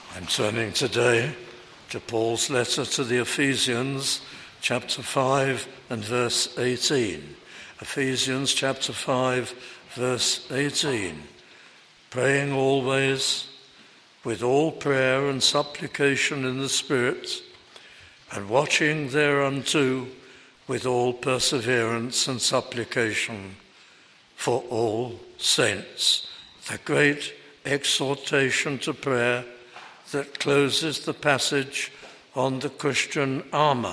I'm turning today to Paul's letter to the Ephesians, chapter 5 and verse 18. Ephesians chapter 5, verse 18. Praying always with all prayer and supplication in the Spirit, and watching thereunto with all perseverance and supplication for all saints. The great exhortation to prayer that closes the passage on the Christian armour.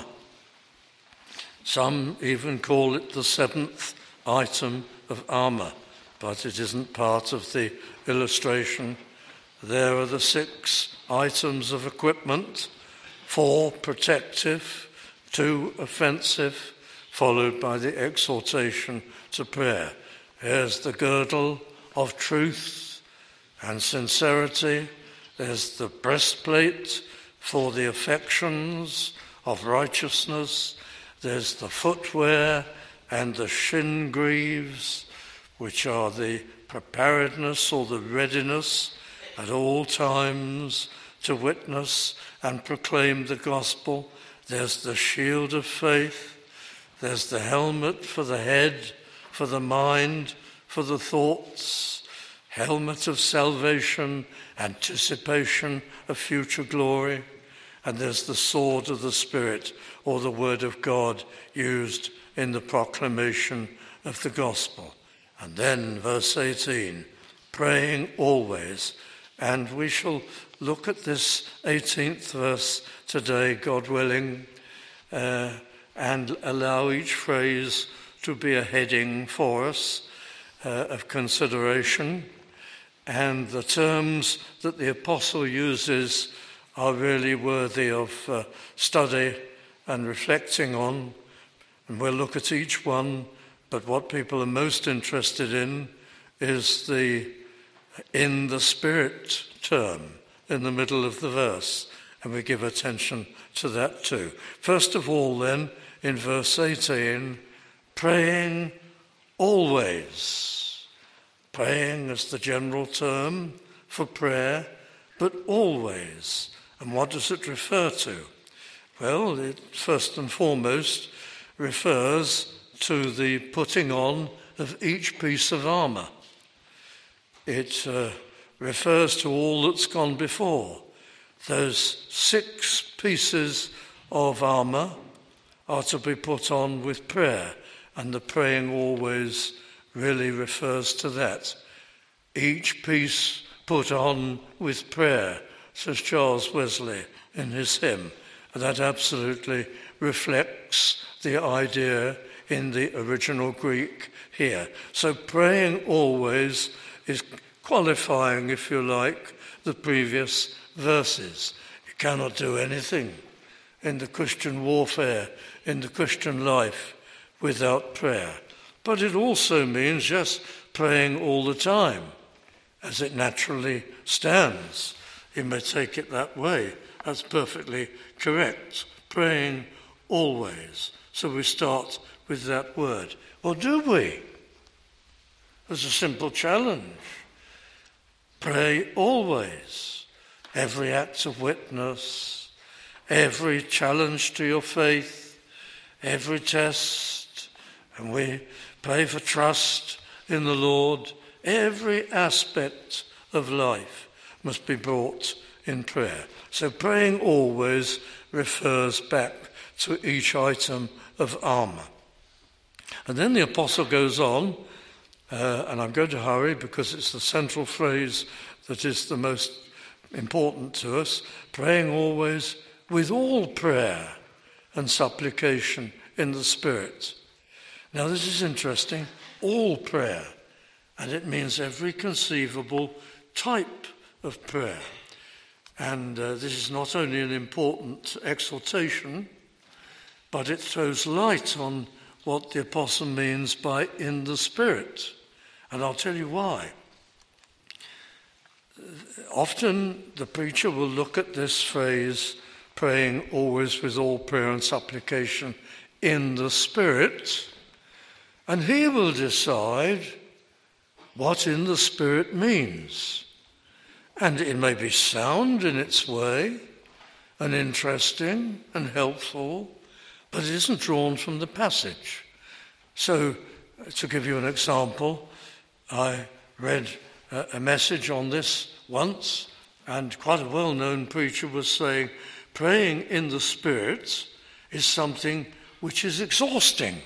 Some even call it the seventh item of armour, but it isn't part of the illustration. There are the 6 items of equipment: 4 protective, 2 offensive, followed by the exhortation to prayer. There's the girdle of truth and sincerity. There's the breastplate for the affections of righteousness. There's the footwear and the shin greaves, which are the preparedness or the readiness at all times to witness and proclaim the gospel. There's the shield of faith. There's the helmet for the head, for the mind, for the thoughts. Helmet of salvation, anticipation of future glory. And there's the sword of the Spirit, or the word of God, used in the proclamation of the gospel. And then verse 18, praying always. And we shall look at this 18th verse today, God willing, and allow each phrase to be a heading for us of consideration. And the terms that the apostle uses are really worthy of study and reflecting on. And we'll look at each one, but what people are most interested in is the in the Spirit term in the middle of the verse. And we give attention to that too. First of all then, in verse 18, praying always. Praying is the general term for prayer, but always. And what does it refer to? Well, it first and foremost refers to the putting on of each piece of armour. It refers to all that's gone before. Those 6 pieces of armour are to be put on with prayer, and the praying always really refers to that. Each piece put on with prayer, says Charles Wesley in his hymn. And that absolutely reflects the idea in the original Greek here. So praying always is qualifying, if you like, the previous verses. You cannot do anything in the Christian warfare, in the Christian life, without prayer. But it also means just praying all the time, as it naturally stands. You may take it that way. That's perfectly correct. Praying always. So we start with that word. Or do we? There's a simple challenge. Pray always. Every act of witness, every challenge to your faith, every test, and we pray for trust in the Lord. Every aspect of life must be brought in prayer. So praying always refers back to each item of armour. And then the apostle goes on, and I'm going to hurry because it's the central phrase that is the most important to us, praying always with all prayer and supplication in the Spirit. Now this is interesting, all prayer, and it means every conceivable type of prayer. And this is not only an important exhortation, but it throws light on what the apostle means by in the Spirit. And I'll tell you why. Often the preacher will look at this phrase, praying always with all prayer and supplication in the Spirit, and he will decide what in the Spirit means. And it may be sound in its way and interesting and helpful, but it isn't drawn from the passage. So, to give you an example, I read a message on this once, and quite a well-known preacher was saying, praying in the Spirit is something which is exhausting.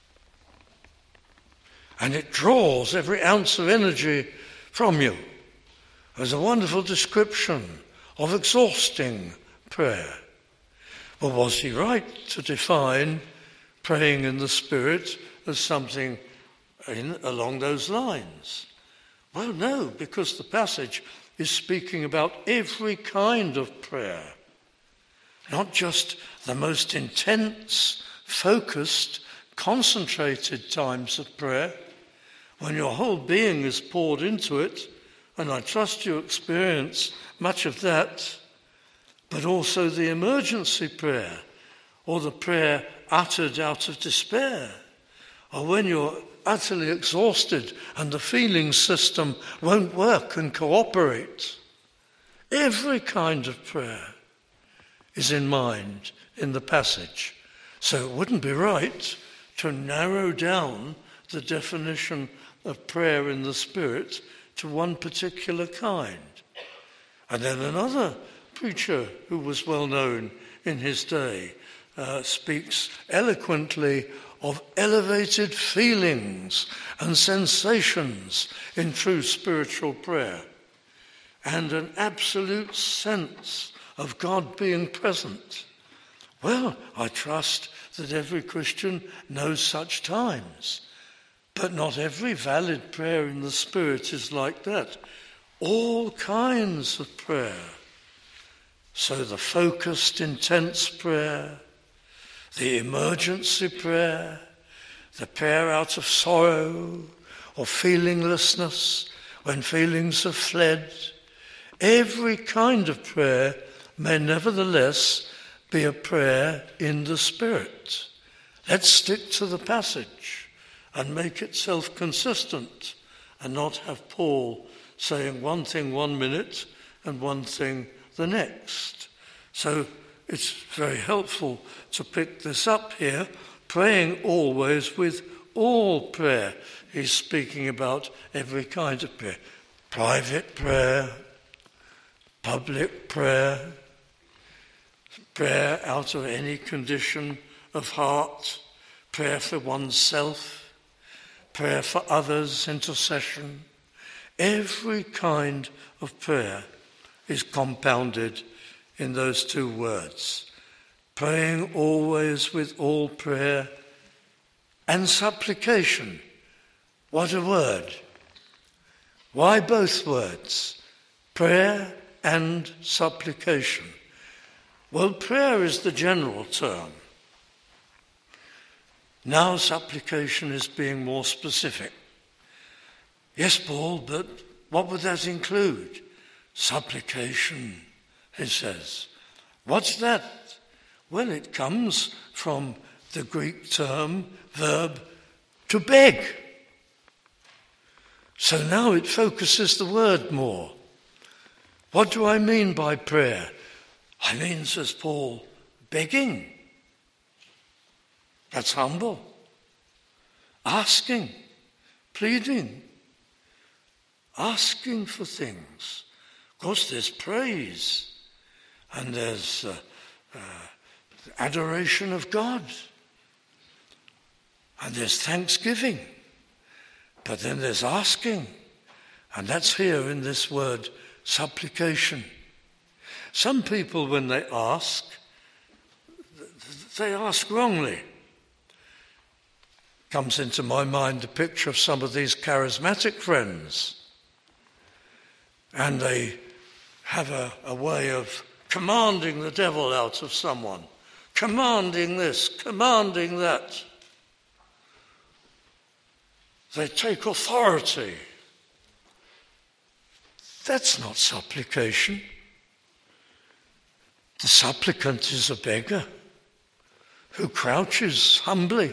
And it draws every ounce of energy from you. There's a wonderful description of exhausting prayer. Well, was he right to define praying in the Spirit as something along those lines? Well, no, because the passage is speaking about every kind of prayer, not just the most intense, focused, concentrated times of prayer, when your whole being is poured into it, and I trust you experience much of that, but also the emergency prayer, or the prayer uttered out of despair, or when you're utterly exhausted and the feeling system won't work and cooperate. Every kind of prayer is in mind in the passage. So it wouldn't be right to narrow down the definition of prayer in the Spirit to one particular kind. And then another preacher who was well known in his day speaks eloquently of elevated feelings and sensations in true spiritual prayer, and an absolute sense of God being present. Well, I trust that every Christian knows such times, but not every valid prayer in the Spirit is like that. All kinds of prayer. So the focused, intense prayer, the emergency prayer, the prayer out of sorrow or feelinglessness when feelings have fled, every kind of prayer may nevertheless be a prayer in the Spirit. Let's stick to the passage and make it self-consistent and not have Paul saying one thing 1 minute and one thing the next. So it's very helpful to pick this up here, praying always with all prayer. He's speaking about every kind of prayer. Private prayer, public prayer, prayer out of any condition of heart, prayer for oneself, prayer for others, intercession. Every kind of prayer is compounded in those two words. Praying always with all prayer and supplication. What a word. Why both words? Prayer and supplication. Well, prayer is the general term. Now supplication is being more specific. Yes, Paul, but what would that include? Supplication, he says. What's that? Well, it comes from the Greek verb to beg. So now it focuses the word more. What do I mean by prayer? I mean, says Paul, begging. That's humble. Asking, pleading, asking for things. Of course, there's praise and there's adoration of God and there's thanksgiving. But then there's asking, and that's here in this word, supplication. Some people, when they ask wrongly. Comes into my mind the picture of some of these charismatic friends. And they have a way of commanding the devil out of someone. Commanding this, commanding that. They take authority. That's not supplication. The supplicant is a beggar who crouches humbly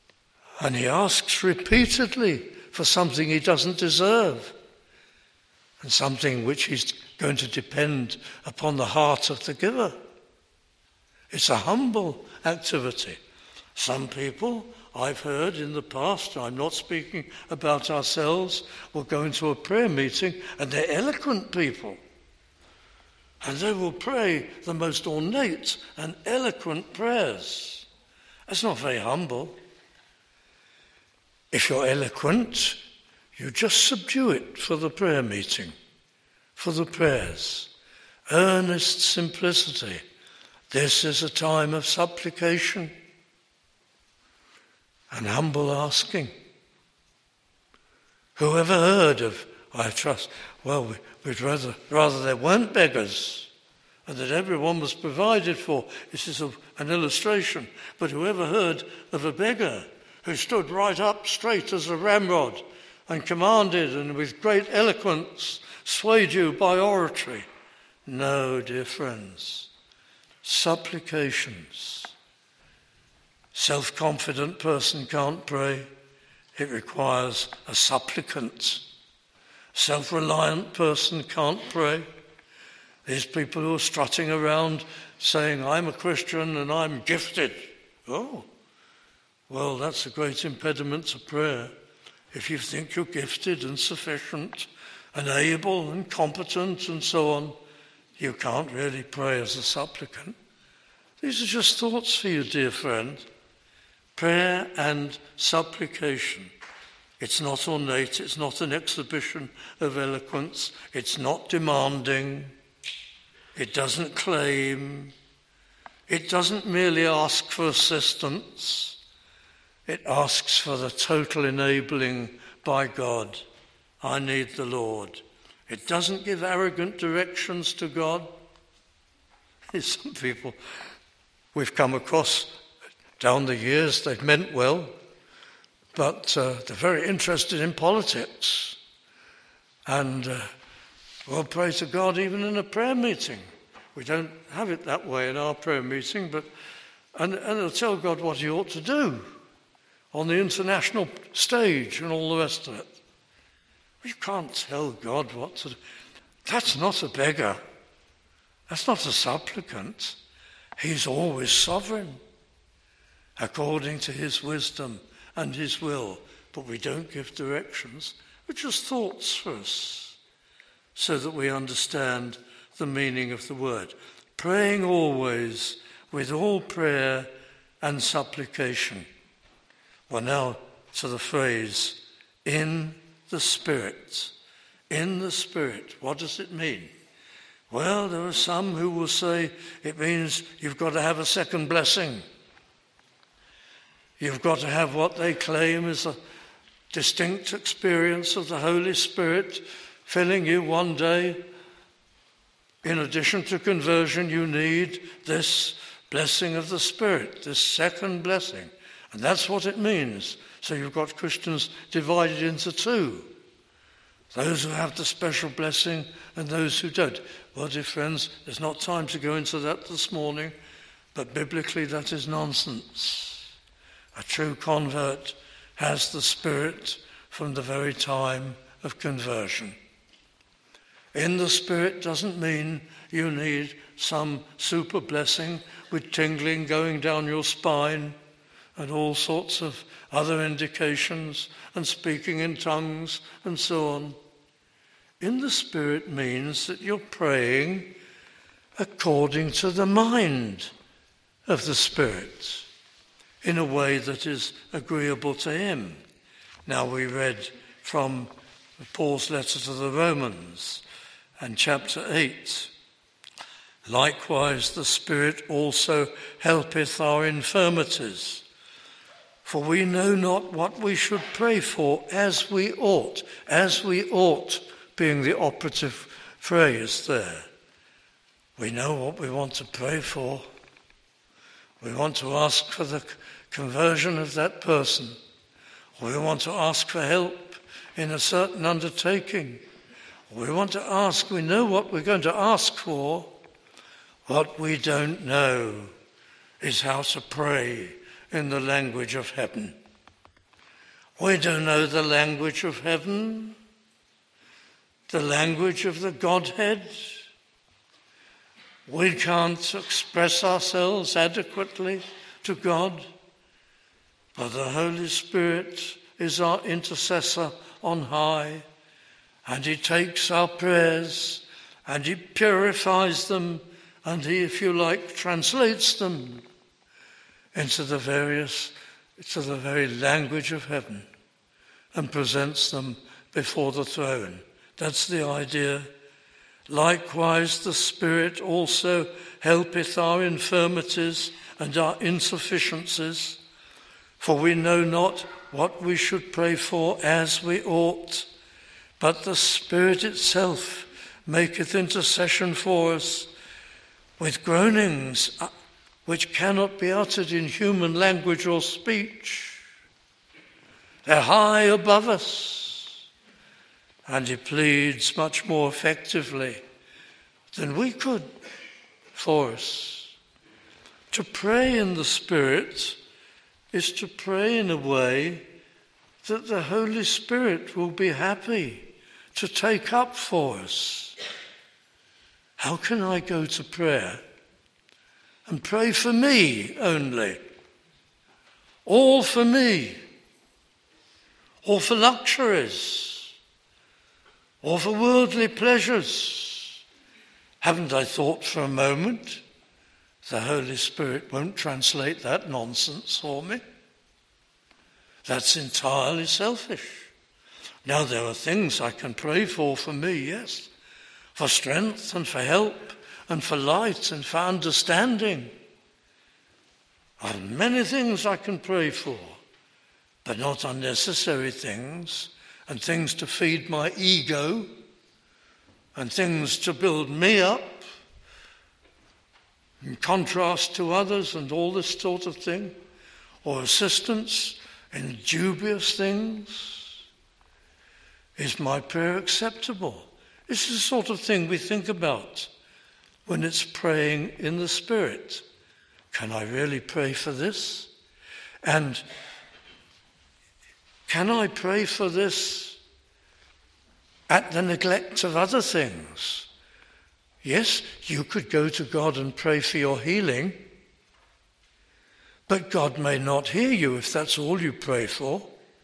and he asks repeatedly for something he doesn't deserve. and something which is going to depend upon the heart of the giver. It's a humble activity. Some people, I've heard in the past, I'm not speaking about ourselves, will go into a prayer meeting and they're eloquent people. And they will pray the most ornate and eloquent prayers. That's not very humble. If you're eloquent, you just subdue it for the prayer meeting, for the prayers. Earnest simplicity. This is a time of supplication and humble asking. Whoever heard of, I trust, well, we'd rather there weren't beggars and that everyone was provided for. This is an illustration. But whoever heard of a beggar who stood right up straight as a ramrod and commanded and with great eloquence swayed you by oratory? No, dear friends. Supplications. Self-confident person can't pray. It requires a supplicant. Self-reliant person can't pray. These people who are strutting around saying, I'm a Christian and I'm gifted. Oh, well, that's a great impediment to prayer. If you think you're gifted and sufficient and able and competent and so on, you can't really pray as a supplicant. These are just thoughts for you, dear friend. Prayer and supplication. It's not ornate, it's not an exhibition of eloquence, it's not demanding, it doesn't claim, it doesn't merely ask for assistance, it asks for the total enabling by God. I need the Lord. It doesn't give arrogant directions to God. Some people we've come across down the years, they've meant well, but they're very interested in politics. And we'll pray to God even in a prayer meeting. We don't have it that way in our prayer meeting, and they'll tell God what he ought to do on the international stage and all the rest of it. You can't tell God what to do. That's not a beggar. That's not a supplicant. He's always sovereign, according to his wisdom and his will. But we don't give directions. We're just thoughts for us, so that we understand the meaning of the word. Praying always with all prayer and supplication. Well, now to the phrase, in the Spirit. In the Spirit. What does it mean? Well, there are some who will say it means you've got to have a second blessing. You've got to have what they claim is a distinct experience of the Holy Spirit filling you one day. In addition to conversion, you need this blessing of the Spirit, this second blessing. And that's what it means. So you've got Christians divided into two. Those who have the special blessing and those who don't. Well, dear friends, there's not time to go into that this morning, but biblically that is nonsense. A true convert has the Spirit from the very time of conversion. In the Spirit doesn't mean you need some super blessing with tingling going down your spine and all sorts of other indications and speaking in tongues and so on. In the Spirit means that you're praying according to the mind of the Spirit in a way that is agreeable to him. Now we read from Paul's letter to the Romans and chapter 8. Likewise the Spirit also helpeth our infirmities. For we know not what we should pray for as we ought. As we ought being the operative phrase there. We know what we want to pray for. We want to ask for the conversion of that person. Or we want to ask for help in a certain undertaking. Or we want to ask, we know what we're going to ask for. What we don't know is how to pray in the language of heaven. We don't know the language of heaven. the language of the Godhead. We can't express ourselves adequately to God, but the Holy Spirit is our intercessor on high, and he takes our prayers and he purifies them, and he, if you like, translates them into the very language of heaven and presents them before the throne. That's the idea. Likewise, the Spirit also helpeth our infirmities and our insufficiencies, for we know not what we should pray for as we ought, but the Spirit itself maketh intercession for us with groanings which cannot be uttered in human language or speech. They're high above us, and he pleads much more effectively than we could for us. To pray in the Spirit is to pray in a way that the Holy Spirit will be happy to take up for us. How can I go to prayer and pray for me only, all for me, or for luxuries, or for worldly pleasures? Haven't I thought for a moment the Holy Spirit won't translate that nonsense for me? That's entirely selfish. Now, there are things I can pray for me, yes, for strength and for help and for light and for understanding. There are many things I can pray for, but not unnecessary things, and things to feed my ego, and things to build me up, in contrast to others and all this sort of thing, or assistance in dubious things. Is my prayer acceptable? This is the sort of thing we think about when it's praying in the Spirit. Can I really pray for this? And can I pray for this at the neglect of other things? Yes, you could go to God and pray for your healing, but God may not hear you if that's all you pray for.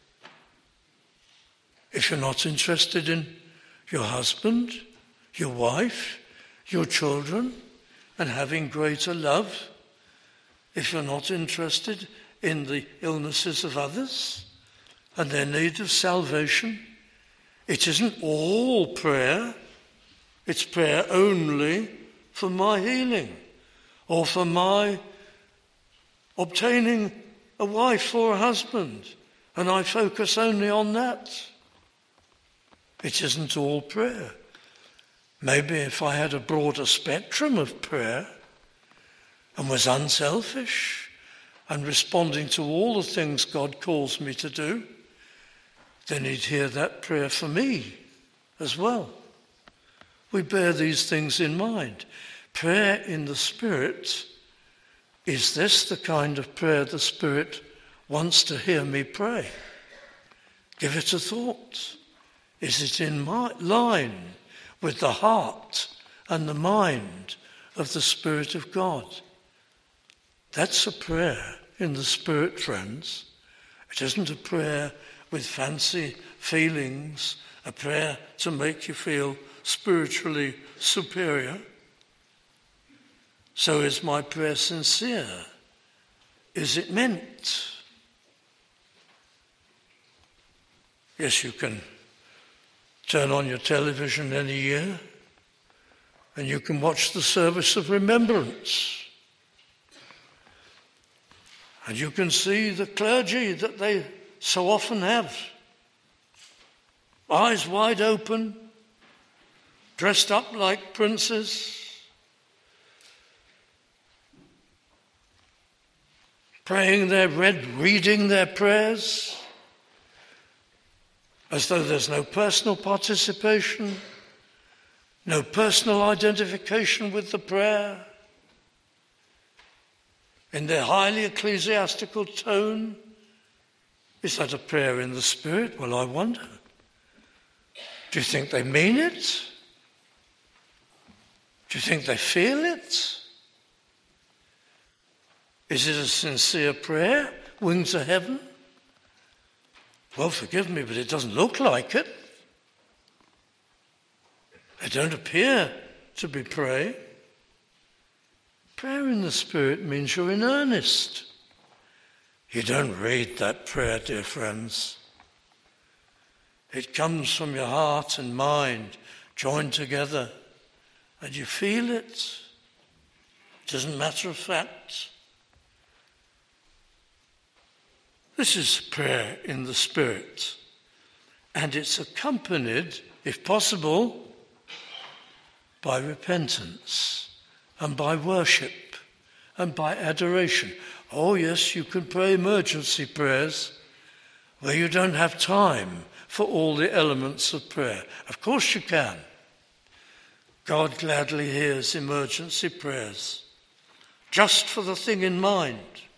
If you're not interested in your husband, your wife, your children, and having greater love, if you're not interested in the illnesses of others and their need of salvation, it isn't all prayer. It's prayer only for my healing or for my obtaining a wife or a husband, and I focus only on that. It isn't all prayer. Maybe if I had a broader spectrum of prayer and was unselfish and responding to all the things God calls me to do, then he'd hear that prayer for me as well. We bear these things in mind. Prayer in the Spirit, is this the kind of prayer the Spirit wants to hear me pray? Give it a thought. Is it in line with the heart and the mind of the Spirit of God? That's a prayer in the Spirit, friends. It isn't a prayer with fancy feelings, a prayer to make you feel spiritually superior. So is my prayer sincere? Is it meant? Yes, you can turn on your television any year and you can watch the service of remembrance. And you can see the clergy that they so often have. Eyes wide open, dressed up like princes, praying reading their prayers, as though there's no personal participation, no personal identification with the prayer. In their highly ecclesiastical tone, is that a prayer in the Spirit? Well, I wonder. Do you think they mean it? Do you think they feel it? Is it a sincere prayer? Wings to heaven? Well, forgive me, but it doesn't look like it. They don't appear to be praying. Prayer in the Spirit means you're in earnest. You don't read that prayer, dear friends. It comes from your heart and mind joined together, and you feel it. It isn't a matter of fact. This is prayer in the Spirit, and it's accompanied, if possible, by repentance and by worship and by adoration. Oh yes, you can pray emergency prayers where you don't have time for all the elements of prayer. Of course you can. God gladly hears emergency prayers, just for the thing in mind.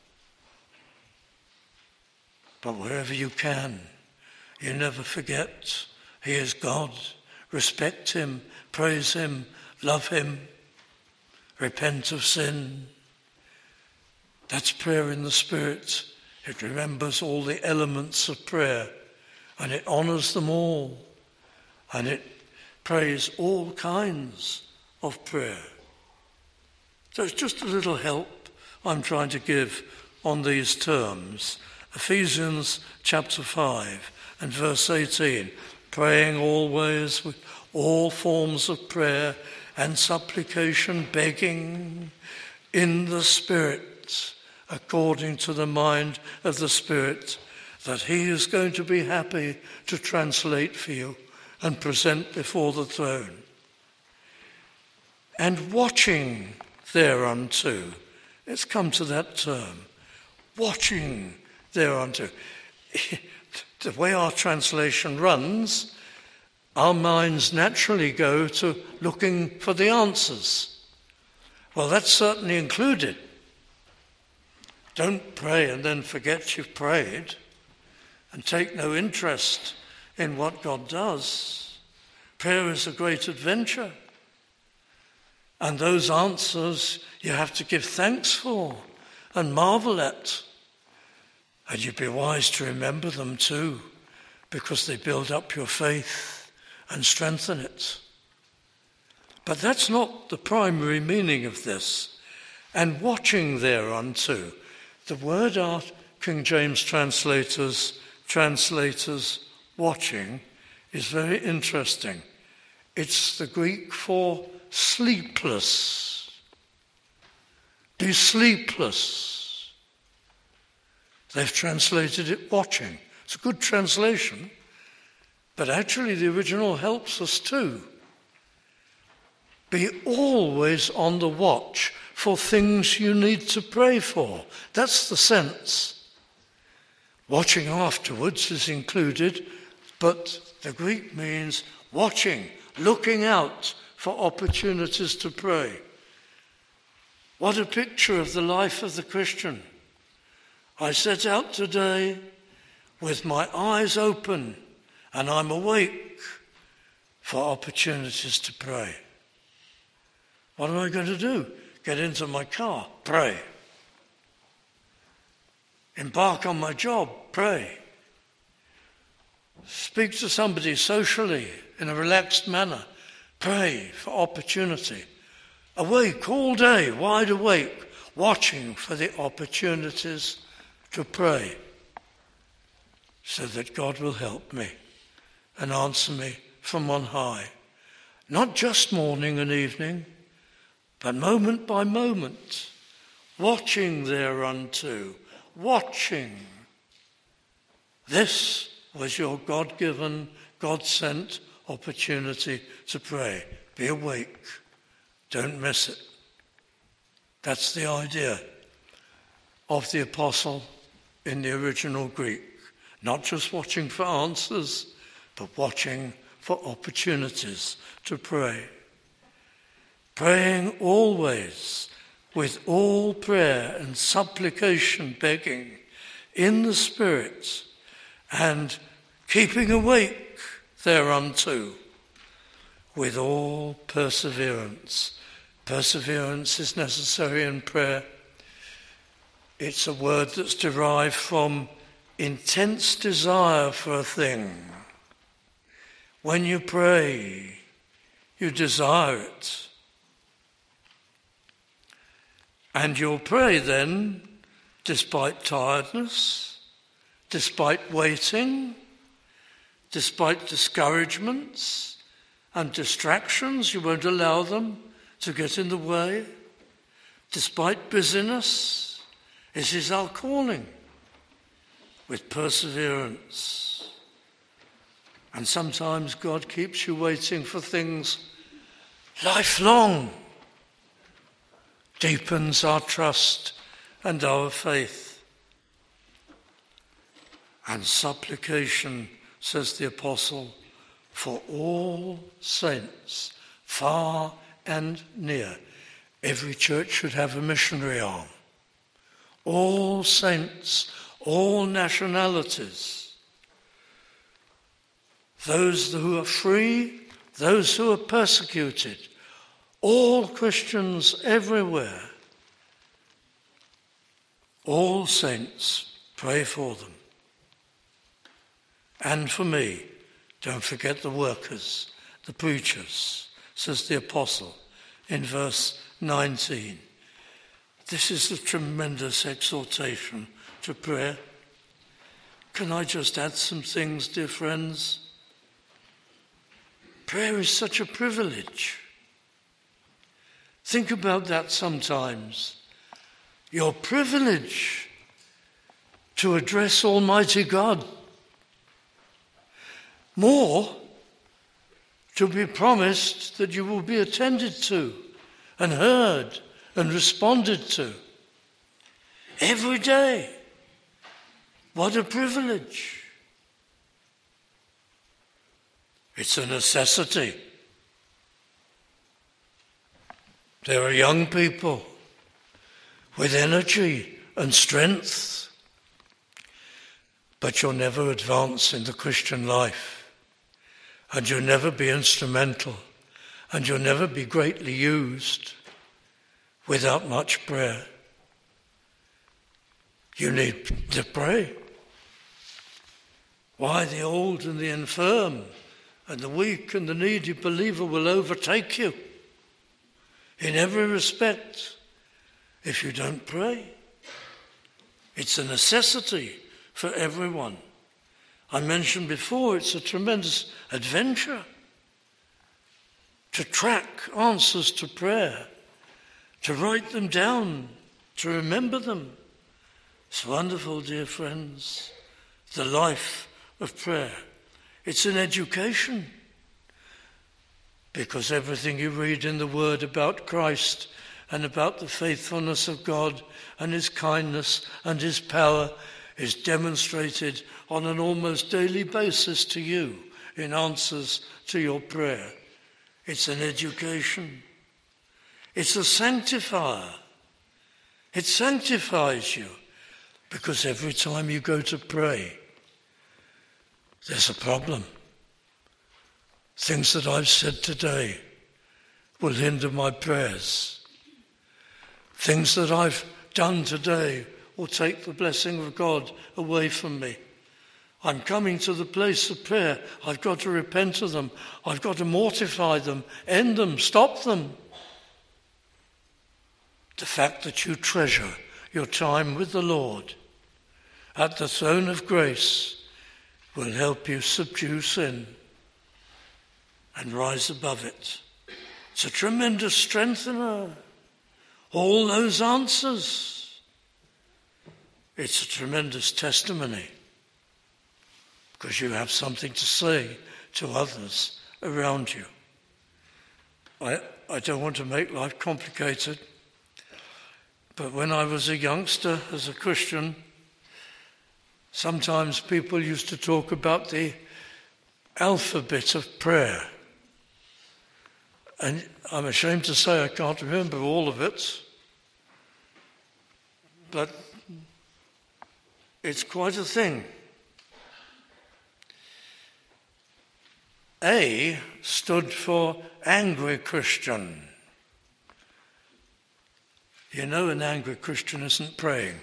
But wherever you can, you never forget He is God. Respect Him, praise Him, love Him, repent of sin. That's prayer in the Spirit. It remembers all the elements of prayer, and it honours them all, and it prays all kinds of prayer. So it's just a little help I'm trying to give on these terms. Ephesians chapter 5 and verse 18, praying always with all forms of prayer and supplication, begging in the Spirit, according to the mind of the Spirit, that He is going to be happy to translate for you and present before the throne. And watching thereunto, let's come to that term, watching thereunto. The way our translation runs, our minds naturally go to looking for the answers. Well, that's certainly included. Don't pray and then forget you've prayed and take no interest in what God does. Prayer is a great adventure. And those answers you have to give thanks for and marvel at. And you'd be wise to remember them too, because they build up your faith and strengthen it. But that's not the primary meaning of this. And watching thereunto, the word our King James translators watching is very interesting. It's the Greek for sleepless. Be sleepless. They've translated it watching. It's a good translation, but actually the original helps us too. Be always on the watch for things you need to pray for. That's the sense. Watching afterwards is included, but the Greek means watching, looking out for opportunities to pray. What a picture of the life of the Christian. I set out today with my eyes open and I'm awake for opportunities to pray. What am I going to do? Get into my car, pray. Embark on my job, pray. Speak to somebody socially in a relaxed manner, pray for opportunity. Awake all day, wide awake, watching for the opportunities to pray, so that God will help me and answer me from on high. Not just morning and evening, but moment by moment, watching thereunto, watching. This was your God-given, God-sent opportunity to pray. Be awake. Don't miss it. That's the idea of the apostle in the original Greek. Not just watching for answers, but watching for opportunities to pray. Praying always with all prayer and supplication, begging in the Spirit, and keeping awake thereunto, with all perseverance. Perseverance is necessary in prayer. It's a word that's derived from intense desire for a thing. When you pray, you desire it. And you'll pray then, despite tiredness, despite waiting, despite discouragements and distractions. You won't allow them to get in the way. Despite busyness, it is our calling with perseverance. And sometimes God keeps you waiting for things lifelong, deepens our trust and our faith. And supplication, says the apostle, for all saints, far and near. Every church should have a missionary arm. All saints, all nationalities, those who are free, those who are persecuted, all Christians everywhere, all saints, pray for them. And for me, don't forget the workers, the preachers, says the apostle in verse 19. This is a tremendous exhortation to prayer. Can I just add some things, dear friends? Prayer is such a privilege. Think about that sometimes. Your privilege to address Almighty God. More, to be promised that you will be attended to and heard and responded to every day. What a privilege. It's a necessity. There are young people with energy and strength, but you'll never advance in the Christian life, and you'll never be instrumental, and you'll never be greatly used without much prayer. You need to pray. Why, the old and the infirm and the weak and the needy believer will overtake you in every respect if you don't pray. It's a necessity for everyone. I mentioned before, it's a tremendous adventure to track answers to prayer, to write them down, to remember them. It's wonderful, dear friends, the life of prayer. It's an education, because everything you read in the Word about Christ and about the faithfulness of God and his kindness and his power is demonstrated on an almost daily basis to you in answers to your prayer. It's an education. It's a sanctifier. It sanctifies you, because every time you go to pray, there's a problem. Things that I've said today will hinder my prayers. Things that I've done today will take the blessing of God away from me. I'm coming to the place of prayer. I've got to repent of them. I've got to mortify them, end them, stop them. The fact that you treasure your time with the Lord at the throne of grace will help you subdue sin and rise above it. It's a tremendous strengthener. All those answers. It's a tremendous testimony, because you have something to say to others around you. I don't want to make life complicated, but when I was a youngster as a Christian, sometimes people used to talk about the alphabet of prayer. And I'm ashamed to say I can't remember all of it, but it's quite a thing. A stood for angry Christian. You know, an angry Christian isn't praying.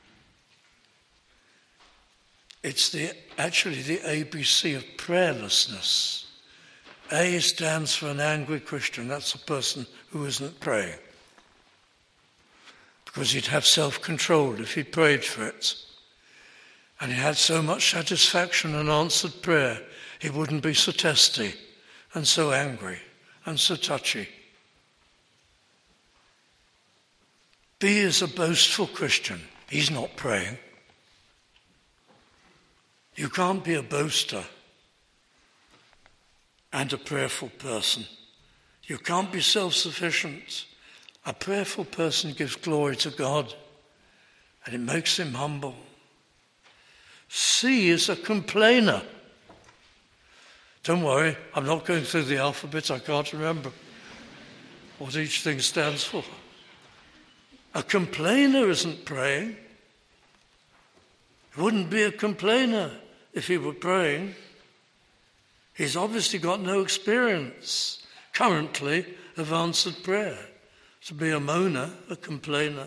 It's actually the ABC of prayerlessness. A stands for an angry Christian. That's a person who isn't praying. Because he'd have self-control if he prayed for it. And he had so much satisfaction in answered prayer, he wouldn't be so testy and so angry and so touchy. B is a boastful Christian. He's not praying. You can't be a boaster and a prayerful person. You can't be self-sufficient. A prayerful person gives glory to God, and it makes him humble. C is a complainer. Don't worry, I'm not going through the alphabet. I can't remember what each thing stands for. A complainer isn't praying. He wouldn't be a complainer if he were praying. He's obviously got no experience currently of answered prayer. To be a moaner, a complainer.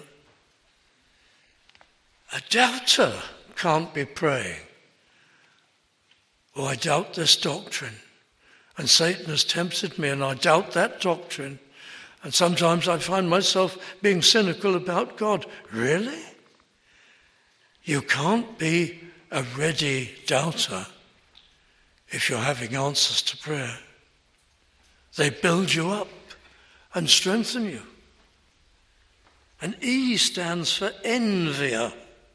A doubter can't be praying. Oh, I doubt this doctrine. And Satan has tempted me, and I doubt that doctrine. And sometimes I find myself being cynical about God. Really? You can't be a ready doubter if you're having answers to prayer. They build you up and strengthen you. And E stands for envier.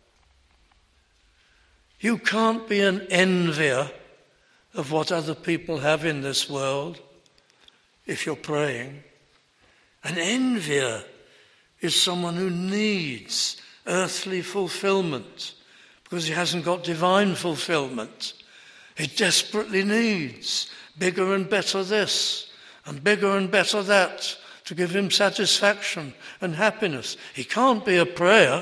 You can't be an envier of what other people have in this world if you're praying. An envier is someone who needs earthly fulfillment because he hasn't got divine fulfillment. He desperately needs bigger and better this and bigger and better that to give him satisfaction and happiness. He can't be a prayer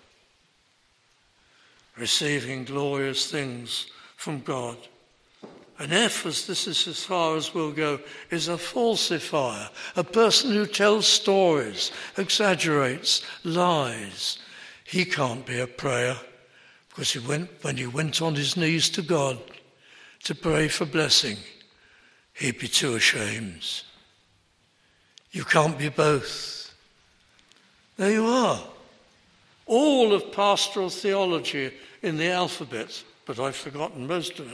receiving glorious things from God. An F, as this is as far as we'll go, is a falsifier, a person who tells stories, exaggerates, lies. He can't be a prayer because when he went on his knees to God to pray for blessing, he'd be too ashamed. You can't be both. There you are. All of pastoral theology in the alphabet, but I've forgotten most of it.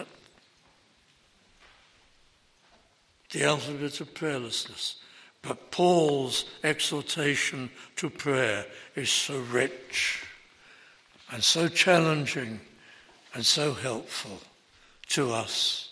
The alphabet of prayerlessness. But Paul's exhortation to prayer is so rich and so challenging and so helpful to us.